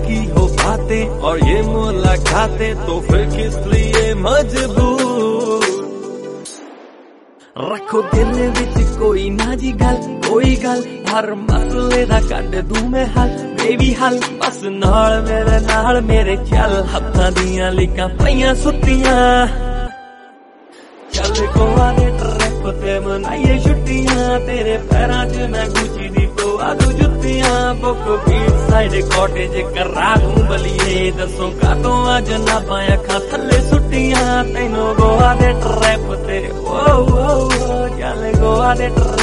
की हो बातें और ये मुलाकातें, तो फिर किस लिए मजबूर। रखो दिल विच कोई ना जी गल, कोई गल हर मसले दा कड दूं मैं हल, बेबी हल बस नाल मेरे चल। हत्थां दियां लीकां पईयां सुत्तियां, चल गोवा दे ट्रिप ते मनाइए छुट्टियां। तेरे पैरां च मैं गुची दी पवा दूं जुत्तियां। बुक बीच साइड कॉटेज करा दूं बलिए, दसो कातों अज जनाबां अखां थल्ले सुट्टियां। तैनूं गोवा दे ट्रिप ते ओ चल गोवा दे ट्रिप